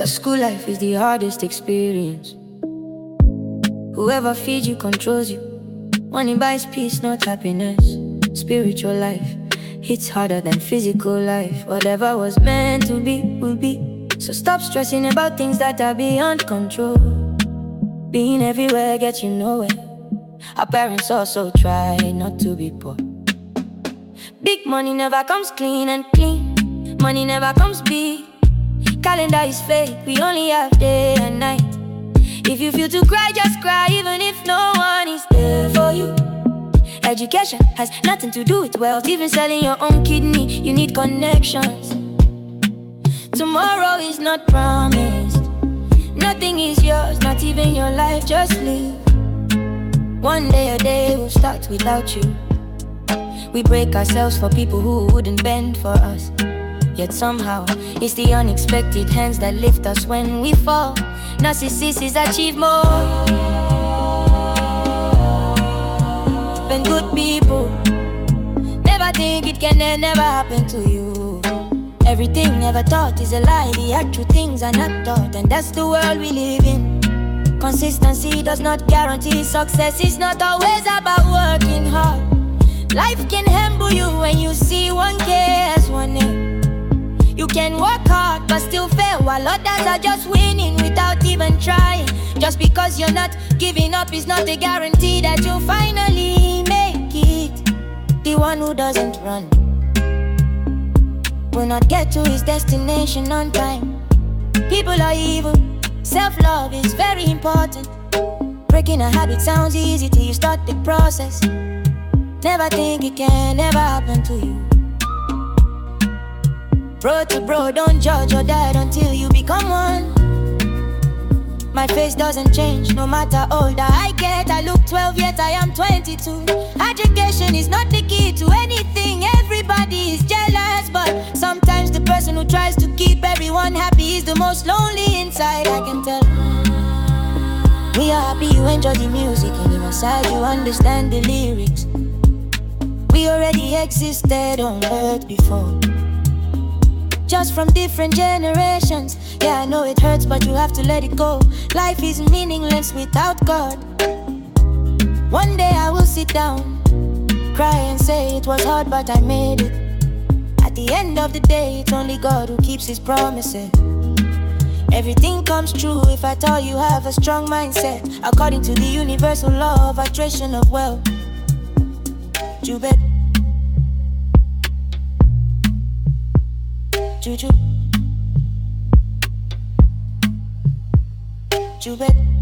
that school life is the hardest experience. Whoever feeds you controls you. Money buys peace, not happiness. Spiritual life hits harder than physical life. Whatever was meant to be will be. So stop stressing about things that are beyond control. Being everywhere gets you nowhere. Our parents also try not to be poor. Big money never comes clean and clean. Money never comes big. Calendar is fake, we only have day and night. If you feel to cry, just cry, even if no one is there for you. Education has nothing to do with wealth. Even selling your own kidney, you need connections. Tomorrow is not promised. Nothing is yours, not even your life, just live. One day a day will start without you. We break ourselves for people who wouldn't bend for us. Yet somehow, it's the unexpected hands that lift us when we fall. Narcissists achieve more than good people. Never think it can never happen to you. Everything never thought is a lie. The actual things are not taught, and that's the world we live in. Consistency does not guarantee success. It's not always about working hard. Life can humble you when you see 1K as 1A. You can work hard but still fail, while others are just winning without even trying. Just because you're not giving up is not a guarantee that you'll finally make it. The one who doesn't run will not get to his destination on time. People are evil. Self-love is very important. Breaking a habit sounds easy till you start the process. Never think it can never happen to you. Bro to bro, don't judge or die until you become one. My face doesn't change no matter older I get. I look 12 yet I am 22. Education is not the key to anything. Everybody is jealous, but sometimes the person who tries to keep everyone happy is the most lonely inside, I can tell. We are happy you enjoy the music, and inside you understand the lyrics. We already existed on earth before, just from different generations. Yeah, I know it hurts, but you have to let it go. Life is meaningless without God. One day I will sit down, cry and say it was hard, but I made it. At the end of the day, it's only God who keeps his promises. Everything comes true if at all you have a strong mindset. According to the universal law of attraction of wealth. Jubet. Juju. Jubet.